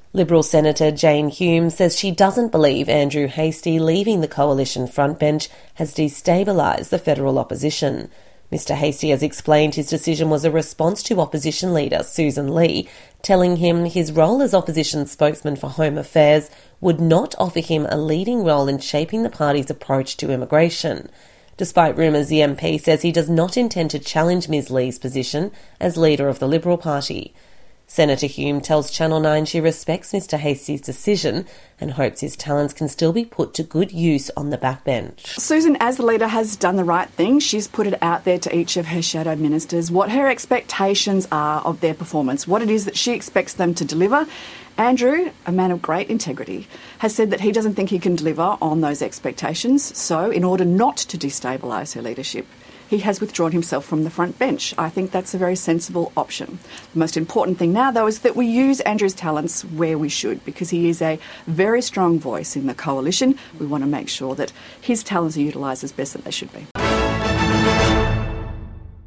Liberal Senator Jane Hume says she doesn't believe Andrew Hastie leaving the coalition frontbench has destabilised the federal opposition. Mr Hastie has explained his decision was a response to opposition leader Susan Lee telling him his role as opposition spokesman for Home Affairs would not offer him a leading role in shaping the party's approach to immigration. Despite rumours, the MP says he does not intend to challenge Ms Lee's position as leader of the Liberal Party. Senator Hume tells Channel 9 she respects Mr Hastie's decision and hopes his talents can still be put to good use on the backbench. Susan, as the leader, has done the right thing. She's put it out there to each of her shadow ministers what her expectations are of their performance, what it is that she expects them to deliver. Andrew, a man of great integrity, has said that he doesn't think he can deliver on those expectations. So, in order not to destabilise her leadership, he has withdrawn himself from the front bench. I think that's a very sensible option. The most important thing now, though, is that we use Andrew's talents where we should, because he is a very strong voice in the coalition. We want to make sure that his talents are utilised as best that they should be.